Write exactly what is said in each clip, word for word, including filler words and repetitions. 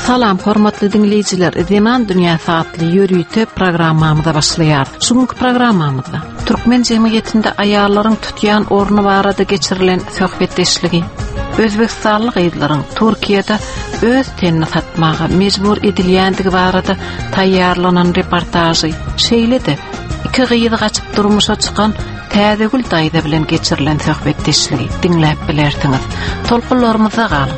Salam hormatly dinleyijiler, Zinan Dünyasy adly ýörüýte programmamyza başlaýar. Şuňky programmamyzda türkmen jemgyýetinde aýallaryň tutýan orny barada geçirilen söhbetdeşligi, özbekistanlyk aýdlaryň Türkiýede öz tenini satmaga mejbur edilýändigi barada taýýarlanan reportajy, şeýlede iki gyýydy gaçyp durmuşa çykan täzegül daýda bilen geçirilen söhbetdeşligi dinläp bilersiňiz. Tolkunlarymyza galyň.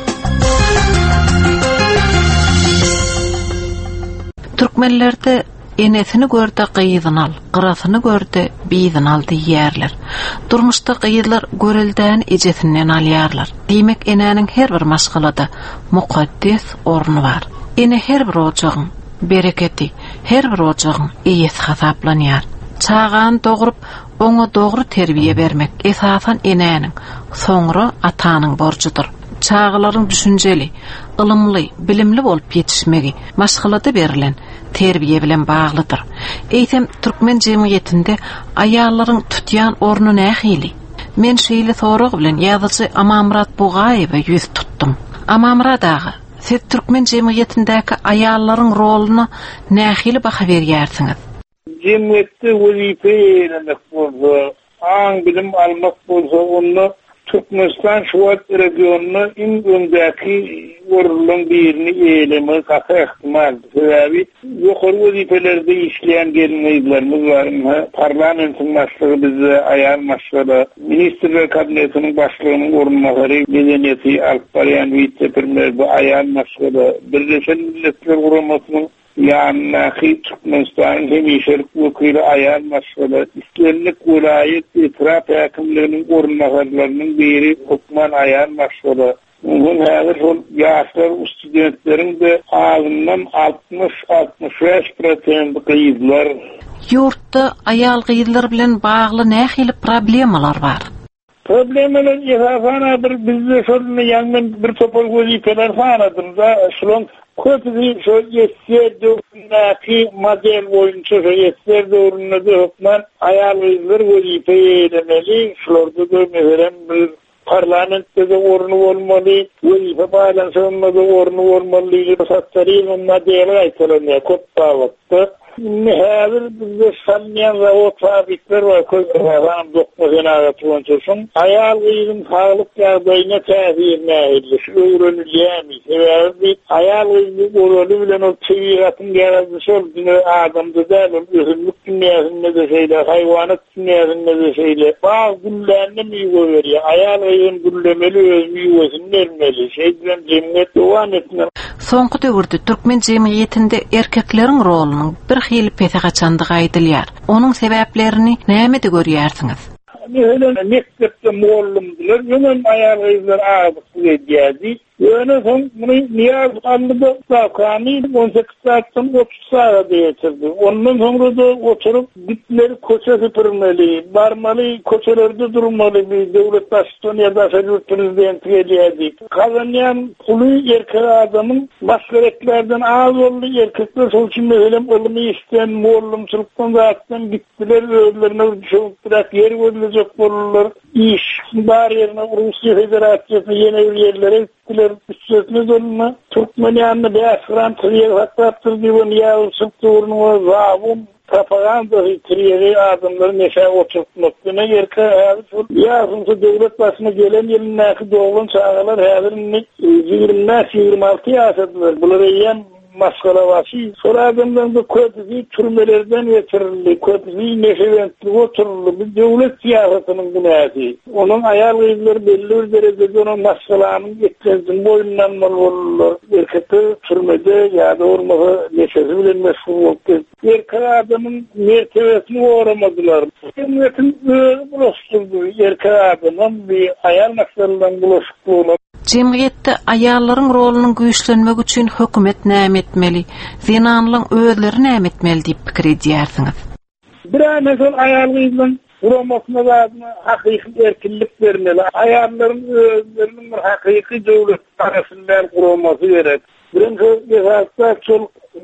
Türkmenlerde enesini görde gyýdynal, gyrasyny görde biýdynal diýýärler. Durmuşda gyýdylar görelden ejesinden alýarlar. Diýmek enenin her bir maşgalada mukaddes orny bar. Ene her bir ojagyň bereketi, her bir ojagyň eýesi hasaplanýar. Çağan dogrup oňa dogry terbiýe bermek esasan enenin, soňra atanyň borjudur. Çağlaryň düşünjeli, ılımly, bilimli bolup ýetişmegi maşgalada berilen terbiýe bilen baglydyr. Eýsem türkmen jemgyýetinde aýallaryň tutýan orny nähili? Men şeýle sorag bilen ýazyjy Amamrat Bugaýewe ýüz tutdum. Amamrat ağa, siz türkmen jemgyýetindäki aýallaryň roluny nähili baha berýärsiňiz? Jemgyýetde wezife elenmek bolsa, aň bilim almak bolsa, onu Türkmenistan Şubat regionuna in öndäki orulun birini eyleme kata ihtimal. Sebebi ýokary wezifelerde işleýän gelinmeýlerimiz bar. Parlamentin başlygy bize aýan maşgala, ministrler kabinetiniň başlygynyň orunmagary medeniýeti alyp barýan vice-premier bu aýan maşgala Birleşen Milletler Guramasynyň ýanyny Türkmenistan hemişelik wekili aýan maşgala islenlik vilayet etraf häkimleriniň orunmagarlarynyň biri hukman aýan maşgala. Bugün häzir şol ýaşlar studentleriň de azyndan altmış altmış beş prosent gyýdylar. Ýurtda aýal gyýdylar bilen bagly nähili problemalar bar? Problemalar ýa-da bir bizde şol ýangyn bir topal wezifeler hanadyr da şolun köpüsi şo ýetdi näki model boýunça şo ýetdi orunda hukman aýal gyýdylar wezife edemeli. Şolorda da meselem bir parlamentde de ornu bolmaly, wezife balanşynda da ornu bolmaly, satsaryň modeli aýtylýar, köp bagtda. Häzir bizde sanýan zawod fabrikler var, köpüň dokuzuna gatýarçyň. Aýal gyýdyň saglyk ýagdaýyna täsir nähili, öwrenilýärmi? Sebebi aýal gyýdy orolu bilen o täbigatyň ýaradyşy dünýä adamda däl, özünlük dünýäsinde de şeýle, haýwanat dünýäsinde de şeýle. Bag güllerini meýwe berýär. Aýal gyýdyn güllemeli, öz meýwesini bermeli. Şeý bilen jemgyýet dowam etmeli. Soňky döwürde türkmen jemgyýetinde erkekleriň rolunyň bir hili pete gaçandygy aýdylýar. Onuň sebäplerini nämede görýärsiňiz? Meselem mektepde muallimler, ýönem aýal gyýdylar aýdyk edýärdi. Ýöne soň muny niýaz aldyda sakany on sekiz saatdan otuz saat geçirdi. Ondan soňra da oturup bitleri köçe süpürmeli, barmaly, köçelerde durmaly, bir döwlet başçysyny ýa-da şeýle prezidenti edýärdi. Kazanýan puly erkek adamyň başgereklerden az boldy, erkekler şol üçin meselem ulumy işden, muallimçylykdan zatdan gitdiler, özlerine şowtrak ýer verilecek bolurlar. İş bar ýerine Russiýa Federasiýasyna ýene bir ýerlere gitdiler. Üstüne dolma Türkmeniýanyny bäşgram tiriýe hatapdyr diýen ýa-da turnuwa zawum propaganda tiriýe adamlar neşe oturtmakdyna ýerke häzir ýa-da döwlet başyna gelen ýylyndaky doglan çağalar häzir ýygrimi ýygrimi alty ýaşadylar. Bular ýen maskala başy. Soradymdan da köpüsi türmelerden geçirildi. Köpüsi neşeventli oturuldu. Bir döwlet siýasatynyň günäsi. Onuň aýal gyýdylar belli bir derejede onuň maskalaanyň geçendiň boýundan bolurlar. Erkekler türmede ýa-da ormagy neşesi bilen meşgul bolupdy. Erkek adamyň mertebesini goramadylar. Jemgyýetin bulaşykdy. Erkek adamyň bir aýal maskaladan bulaşyk bolup Jemgyýetde aýallaryň rolunyň güýçlenmegi üçin hökümet näme etmeli? Zinanlyň özleri näme etmeli diýip pikir edýärsiňiz? Bir mesel aýal gyýdyň guramasyna da hakyky erkinlik bermeli. Aýallaryň özleriniň bir hakyky döwlet tarapyndan guramasy gerek. Birinji ýa-da şol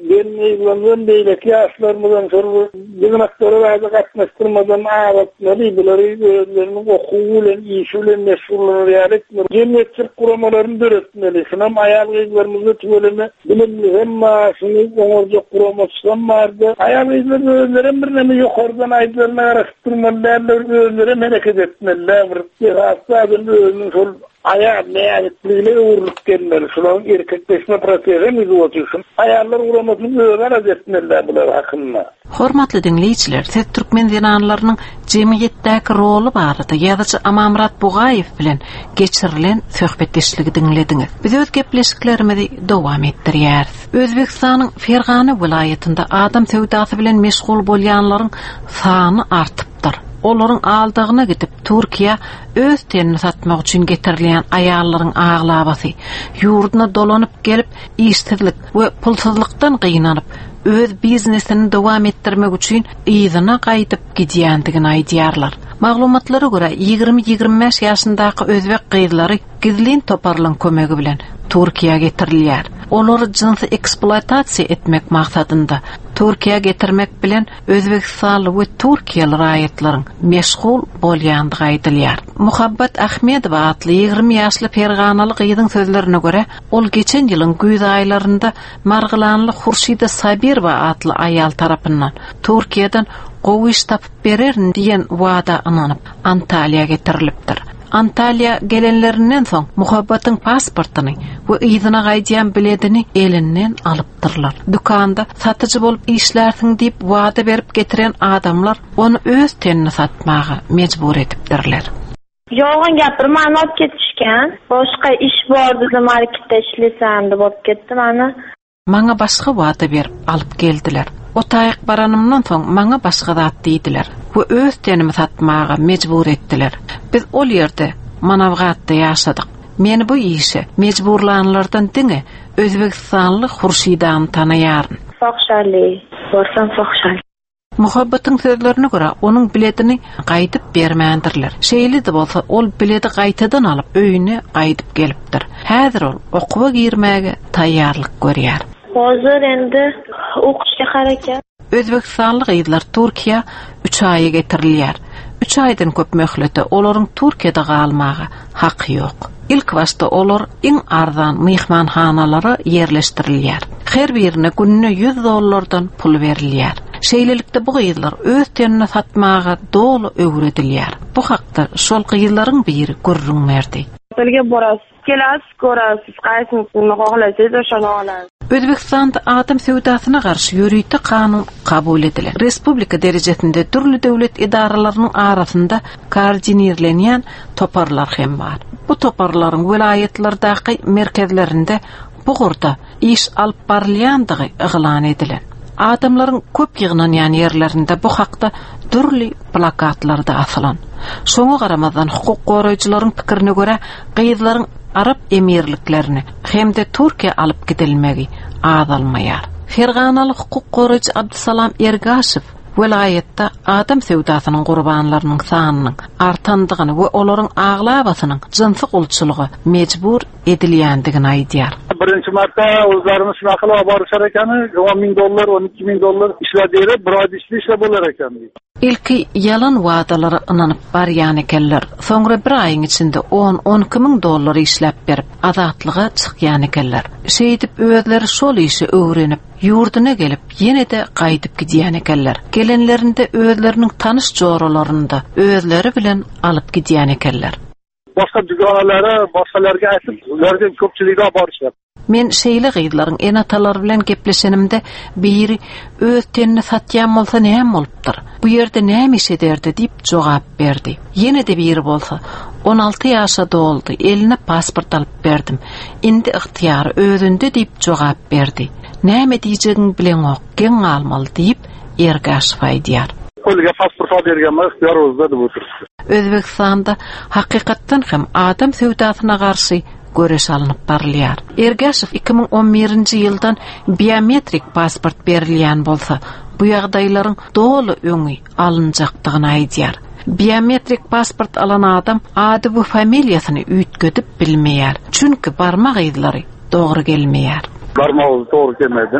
deneyimlerden beyleki yaşlarımızdan sonra yığınakları bazı katlaştırmadan ağlatmalı, bunları özlerinin okuğuyla, işiyle meşhurları yaratmalı. Cemiyetçilik kuramalarını döretmeli. Şunam ayal gıyıklarımızı tüveleme bilimli hem maaşını onurca kuramasından vardı. Ayal gıyıkları özlerin bir nemi yukarıdan aydılarına araştırmalılar, özlerin hareket etmeliler. Bir hasta adını özünün sol ayar neyanipliğine uğurluk gelmeli. Şunun erkekleşme prosesi mi uğratıyorsun? Ayarlar uğramasını öğren etmeliler bunlar hakkında. Hormatly dinleyijiler, Set Türkmen zinanlarynyň jemgyýetdäki rolu barada ýazyjy Amamrat Bugaýew bilen geçirilen söhbetdeşligi dinlediňiz. Biz öz gepleşiklerimizi dowam etdirýäris. Özbekistanyň Fergana vilayetinde adam sewdasy bilen meşgul bolýanlaryň sany artypdyr. Olaryň aldygyna gidip Türkiýe öz tenini satmak üçin getirilýän aýallaryň aglabasy ýurduna dolanyp gelip işsizlik we pulsuzlykdan gynanyp öz biznesini dowam etdirmek üçin ýyzyna gaýdyp gidýändigini aýdýarlar. Maglumatlara görä ýygrimi ýygrimi beş ýaşyndaky özbek gyzlary gizlin toparlan kömegi bilen Türkiýe getirilýär. Olary jinsy eksploatasiýa etmek maksadynda Türkiýe getirmek bilen Özbekistanly we Türkiýeli raýatlaryň meşgul bolýandygy aýdylýar. Muhabbat Ahmedowa atly ýygrimi ýaşly Ferganaly gyzyň sözlerine görä, ol geçen ýylyň güýz aýlarynda Margylanly Hurşida Sabirova atly aýal tarapyndan Türkiýeden gowy tapyp bererin diýen wada ananyp Antaliýa getirilipdir. Antalya gelenlerinden soň Muhabbatyň pasportyny we ýyzyna gaýdýan biletini elinden alypdyrlar. Dukanda satyjy bolup işlärsiň diýip wada berip getiren adamlar onu öz tenini satmagy mejbur etipdirler. Yolgan gapirma, ana alıp ketişken. Boşka iş bar dedim, marketde işlesem de bolup ketdim ana. Maňa başga wada berip alyp geldiler. O taýyk baranymdan soň maňa başga zat diýdiler we öz tenimi satmagy mejbur etdiler. Biz ol ýerde Manawgatda ýaşadyk. Meni bu işe mejburlanlardan diňe Özbekistanly Hurşidany tanaýaryn. Fakşaly, borsam fakşaly. Muhabbatyň sözlerine görä onuň biletini gaýdyp bermändirler. Şeýle de bolsa ol bileti gaýtadan alyp öýüne gaýdyp gelipdir. Häzir ol okuwa girmäge taýýarlyk görýär. Hazır endi okuşga harakat. Özbekistanly gyzlar Türkiýe üç aýy getirilýär. üç aýdan köp möhlete olaryň Türkiýede galmagy haky ýok. İlk başda olar iň arzan mehmanhanalary ýerleşdirilýär. Her birine gününe yüz dollardan pul berilýär. Şeýlelikde bu gyzlar öz tenini satmagy dolu öwredilýär. Bu hakda şol gyzlaryň biri gurrun berdi. Telge boras, kelas görasiz, gaýsyny hohlasyz oşany alasiz. Özbekistanda adam sewdasyna garşy ýürüýte kanun kabul edilir. Respublika derejesinde türlü döwlet idaralarynyň arasynda koordinerlenýän toparlar hem bar. Bu toparlaryň vilayetlerdaky merkezlerinde bu gurda iş alyp barilýandygy eglan edilen. Adamlaryň köp ýygynanýan ýerlerinde bu hakda türlü plakatlarda asylan. Şoňa garamazdan hukuk goraýjylaryň pikirine görä gyzlaryň Arap emirliklerini hem de Türkiye alıp gidilmegi azalmayar. Ferganalı hukuk goraýjy Abdusalam Ergaşew vilayetde adam sewdasynyň gurbanlarynyň sanynyň artandygyny we olaryň aglabasynyň jinsy gulçylygy mejbur edilýändigini aýdýar. Birinci marta özlerimiz şunaqyla barışar ekeni on bin dollar, on iki bin dollar işlediğeri bir ay işli işle bolar eken. İlki yalan wadalara inanyp barýan ekenler. Soňra bir aýyň içinde on on iki bin dollar işläp berip azatlyga çykýan ekenler. Şeýdip özleri şol işi öwrenip ýurduna gelip ýene de gaýdyp gidýän ekenler. Gelenlerinde özleriniň tanış joralarynda özleri bilen alyp gidýän ekenler. Başka dükanlara, başkalarga aýtyp, ulardan köpçülige barışar. Men şeýle gyzlaryň enatalary bilen gepleşenimde biri öz tenini satýan bolsa näme bolupdyr? Bu ýerde näme iş ederdi diýip jogap berdi. Ýene de biri bolsa on alty ýaşa doldy, eline pasport alyp berdim. Indi ihtiýary özünde diýip jogap berdi. Näme diýjegiň bilen ok, geň almaly diýip Ergaşew aýdýar. Kolga pasport bergen ihtiýar özde de otur. Özbekistanda hakykatdan hem adam sewdasyna garşy göreş alınıp barılýar. Ergaşew iki bin on birinji ýyldan biometrik pasport berilýän bolsa, bu ýagdaýlaryň dolu öňi alınjakdygyny aýdýar. Biometrik pasport alan adam ady we familiýasyny üýtgedip bilmeýär. Çünki barmak ýyllary dogry gelmeýär. Barmagy dogry gelmedi.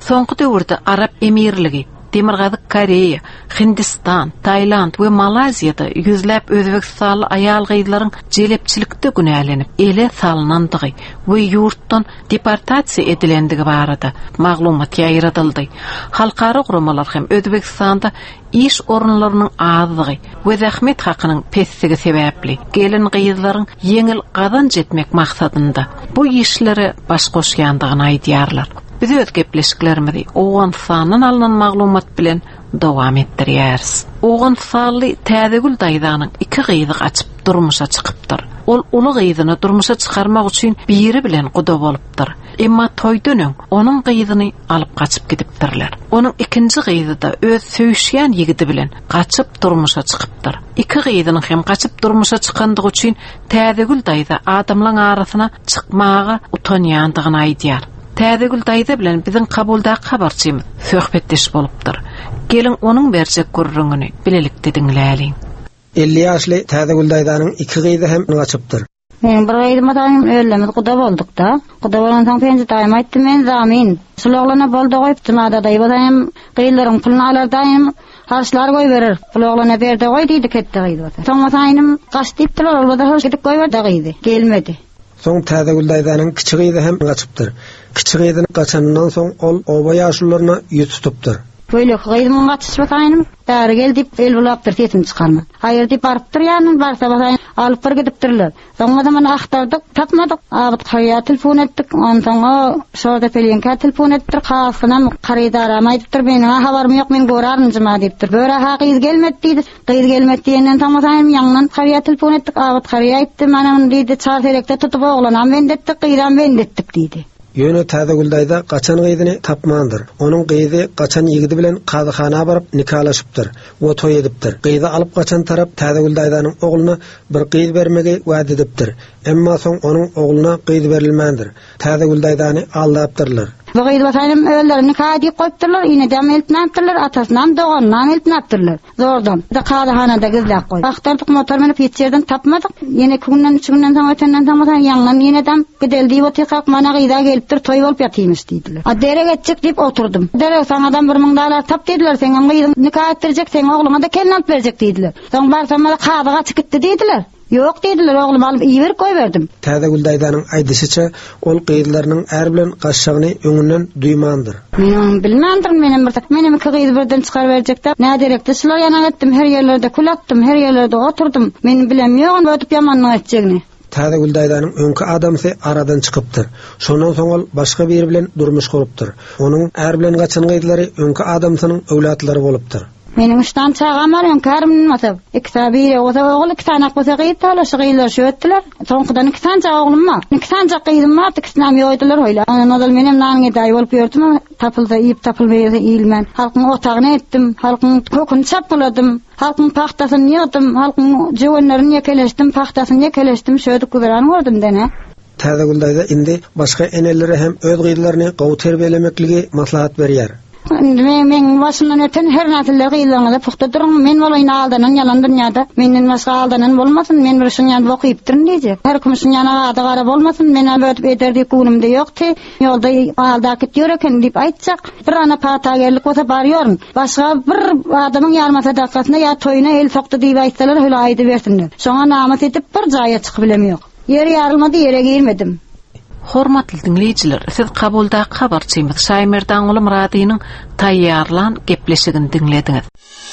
Soňky döwürde Arap emirligi, Demirgazyk Koreya, Hindistan, Tayland we Malaziýada yüzläp Özbekistanly aýal gyýdlaryň jelepçilikde günälenip, ele salnandygy we ýurtdan deportasiýa edilendigi barada maglumat ýaýradyldy. Halkara guramalar hem Özbekistanda iş orunlarynyň azlygy we zähmet hakynyň pessigi sebäpli gelin gyýdlaryň ýeňil gazanç etmek maksadynda bu işleri baş goşýandygyny aýdýarlar. Biz öz gepleşiklerimizi oğan sanyň alynan maglumat bilen dowam etdirýäris. Oğan sanly täzegül daýdanyň iki gyýdyk açyp durmuşa çykypdyr. Ol uly gyýdyny durmuşa çykarmak üçin biri bilen guda bolupdyr. Emma toýdanyň onuň gyýdyny alyp gaçyp gidipdirler. Onuň ikinji gyýdy da öz söýüşýän ýigidi bilen gaçyp durmuşa çykypdyr. Iki gyýdynyň hem gaçyp durmuşa çykandygy üçin täzegül daýda adamlaryň arasyna çykmagy utanýandygyny aýdýar. Täzegül daýda bilen biziň kabulda habarçymyz söhbetdeş bolupdyr. Gelin onuň berjek gurrungyny bilelikde diňläliň. elli ýaşly Täzegül daýdanyň iki gyýdy hem gaçypdyr. Men bir gyýdym adam öldümi guda bolduk da. Guda bolan soň penji daýym aýtdy men zamin. Sulaglyna boldy goýupdym ada daýbadym gyýlaryň pulyny alardaýym. Harçlar goý berer. Sulaglyna berde goý diýdi ketdi gyýdy. Soňra saýnym gaç diýipdiler, olbada hoş gidip goýberdi gyýdy. Gelmedi. Soň Täzegül daýdanyň kiçi gyýdy hem gaçypdyr. Kiçi gyýdyny gaçanyndan soň ol oba ýaşlylaryna ýüz tutupdyr. Böyle gyýdym gaçyp bataynym. Däri geldip el bulapdyr tetim çykarma. Haýır diýip barypdyr ýany barsa batayny alyp bir gidipdirler. Soňra da meni aktardyk, tapmadyk. Abyt haýat telefon etdik. Ondan şoňda pelenka telefon etdir. Kasynam garydaram aýdypdyr meni habarym ýok men görärmjim diýipdir. Böyle ha gyýd gelmedi diýdi. Gyýd gelmedi diýenden tamaşaýym ýaňdan haýat telefon etdik. Abyt garya aýtdy mana muny diýdi çar terekde tutup oglanam wendetdik, gyýdan wendetdik diýdi. Ýöne Täzegül daýda gaçan gyýdyny tapmandyr. Onuň gyýdy gaçan ýigidi bilen kadyhana baryp nikalaşypdyr we toý edipdir. Gyýdy alyp gaçan tarap Täzegül daýdanyň ogluny bir gyýdy bermegi wagt edipdir. Emma soň onuň ogluny gyýdy berilmändir. Täzegül daýdany aldapdyrlar. Bu gyýdy bataynym öýlerini kadi goýupdyrlar, ine de ameltnapdyrlar, atasynam doganyna ameltnapdyrlar. Zordan. Da kadyhanada gizläp goý. Baktardyk motor menip ýetjerden tapmadyk. Ýene günden üç günden soň ötenden tamaşan ýaňdan ýeneden gideldi we tekak mana gyýda gelipdir, toý bolup ýatýmyş diýdiler. A derek etjek diýip oturdum. Derek saňadan bir ming dalar tap diýdiler, seň gyýdy nikah etdirjek, seň ogluňa da kelin alyp berjek diýdiler. Soň barsam mala kadyga çykdy diýdiler. Yok diýdiler, oglum alyp iýer goýberdim. Täzegül daýdanyň aýdyşyça ol gyýdylarynyň her bilen gaçşagyny öňünden duýmandyr. Men bilmändir, menem bir tak menem iki gyýdy birden çykar berjekde. Näderekde şular ýana etdim, her ýerlerde kulatdym, her ýerlerde oturdum. Men bilemýogum ötüp ýamanyň etjegini. Täzegül daýdanyň öňkü adamsy aradan çykypdyr. Şondan soň ol başga biri bilen durmuş gurupdyr. Onuň her bilen gaçan gyýdylary öňkü adamsynyň öwlatlary bolupdyr. Menin üçten çağam var, ön kärmin masab. İki tabiri, o da oğul iki tane akbasa gıyıp tala, şu gıyılar şu öttüler. Sonkudan iki tane çağ oğlum var. İki tane çağ gıyıdım var, ikisinden yoydular öyle. Nodal menim nanın edayi olup gördüm ama tapılda, iyip tapılmayı iyilmen. Halkın otağını ettim, halkın kokunu çapmuladım. Halkın pahtasını yığdım, halkın cıvınlarını yekeleştim, pahtasını yekeleştim. Şöyle kuduranı gördüm dene. Täzegül daýda indi başga eneleri hem öz gyýdylaryny gowy terbiýelemekligi maslahat berýär. Men men başymdan öten her näçeler gyýylaryňda puxta durun. Men bolaýyn aldanan ýalan dünýäde. Menden başga aldanan bolmasyn, men bir şun ýaly okypdyr diýjek. Her kimsin ýana ada gara bolmasyn, men albat ederdi kunumda ýokdy. Ýolda alda gitýär eken diýip aýtjak. Bir ana patagerlik bolsa barýaryn. Başga bir adamyň ýarma sadakasyna ýa toýuna el sokdy diýip aýtsalar, höle aýdy bersinler. Şoňa namat edip bir jaýa çykyp bilemýok. Ýeri ýarylmady, ýere girmedim. Hormatly dinleyijiler, siz kabulda habarçymyz Şaýmerdan Ulum Radynyň taýýarlan gepleşigini dinlediňiz.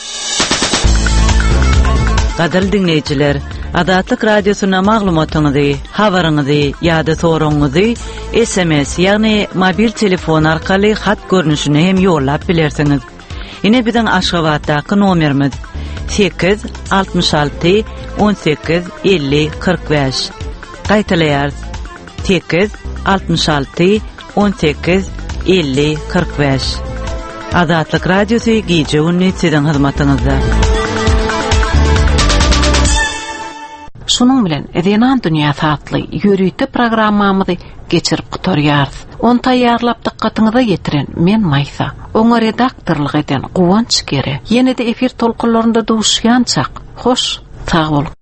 Gaderli dinleyijiler, Adatlyk radiosyna maglumatyňyzy, habaryňyzy ýa-da soraňyzy S M S ýagny mobil telefon arkaly hat görnüşine hem ýollap bilersiňiz. Ine biziň Aşgabatdaky nomerimiz sekiz altmış alty on sekiz elli kırk beş. Gaýtalaýar sekiz altmış alty on sekiz elli kırk beş. Adatlyk radiosy gije ünni siziň hyzmatyňyzda. Şunun bilen Edenan Dünýä satly ýörüýte programmamyzy geçirip gutarýarys. On taýýarlap dikkatyňyza ýetiren men Maýsa. Oňa redaktorlyk eden Guwanç Gere. Ýene-de efir tolkunlarynda duşýançak. Hoş, sag bol.